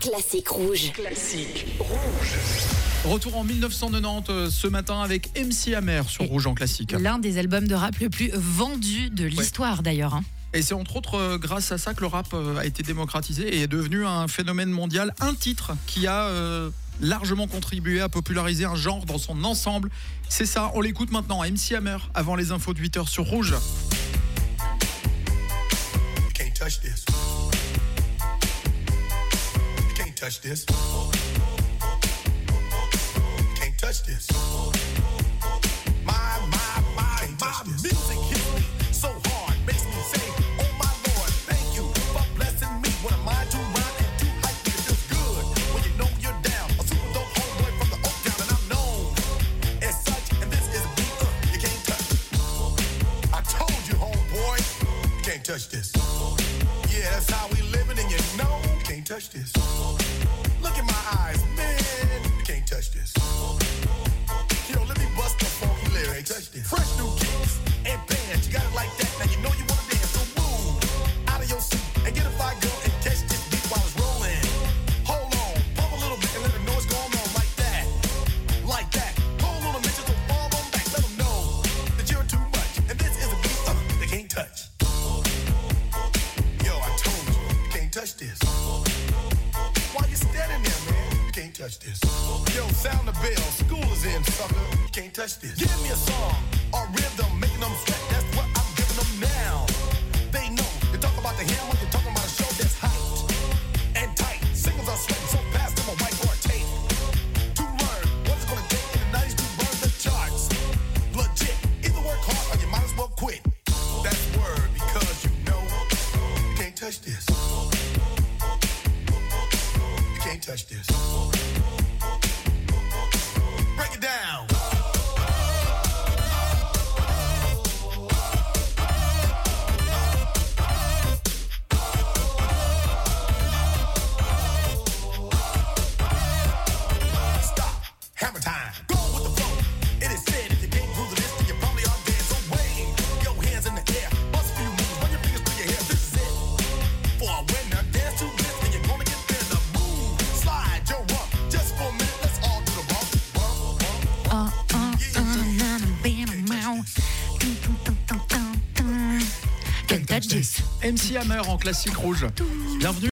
Classique rouge. Classique rouge. Retour en 1990 ce matin avec MC Hammer sur Rouge en classique. L'un des albums de rap le plus vendu de l'histoire d'ailleurs. Et c'est entre autres grâce à ça que le rap a été démocratisé et est devenu un phénomène mondial. Un titre qui a largement contribué à populariser un genre dans son ensemble. C'est ça, on l'écoute maintenant, MC Hammer, avant les infos de 8h sur Rouge. You can't touch this. You can't touch this. You can't touch this. My music hits me so hard, makes me say, oh my Lord, thank you for blessing me. What am I to rhyme and to hype? It feels good when you know you're down. A super dope homeboy from the Oak Town, and I'm known as such. And this is a beat you can't touch. I told you, homeboy, you can't touch this. Yeah, that's how we living, and you know you can't touch this. Look in my eyes, man, you can't touch this. Yo, let me bust the funky lyrics. Fresh new kicks and bands, you got it like that. Now you know you wanna dance, so move out of your seat and get a fire girl and catch this beat while it's rolling. Hold on, pump a little bit and let them know what's going on like that, like that. Hold on a minute, so fall on back, let them know that you're too much. And this is a beat they can't touch. Yo, I told you, you can't touch this. Why you standing there, man? You can't touch this. Yo, sound the bell, school is in, sucker. You can't touch this. Give me a song or rhythm, making them sweat. That's what I'm giving them now. They know. You talk about the hammer, you're talking about a show that's hyped and tight. Singles are sweating so fast, them a whiteboard tape. To learn what it's gonna take in the 90s to burn the charts. Legit. Either work hard or you might as well quit. That's word because you know you can't touch this. You can't touch this. Break it down. Stop. Hammer time. Go with the flow. It is said if you can't groove to this, then you probably are dead. So wave your hands in the air. Bust a few moves. Run your fingers through your hair. This is it. For a winner, dance to this, and you're gonna get there. The move. Slide your rump. Just for a minute, let's all do the bump. Can't touch this. MC Hammer en classique rouge. Bienvenue.